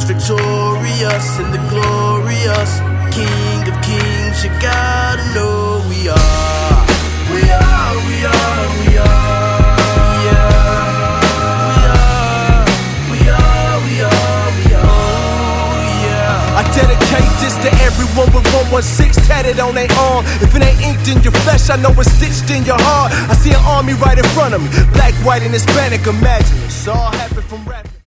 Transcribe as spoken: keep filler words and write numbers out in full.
most victorious and the glorious King of Kings. You gotta know we are, we are, we are, we are, yeah. We are, we are, we are, we are, yeah. I dedicate this to everyone with one one six tatted on their arm. If it ain't inked in your flesh, I know it's stitched in your heart. I see an army right in front of me, black, white, and Hispanic. Imagine it's all happened from rapping.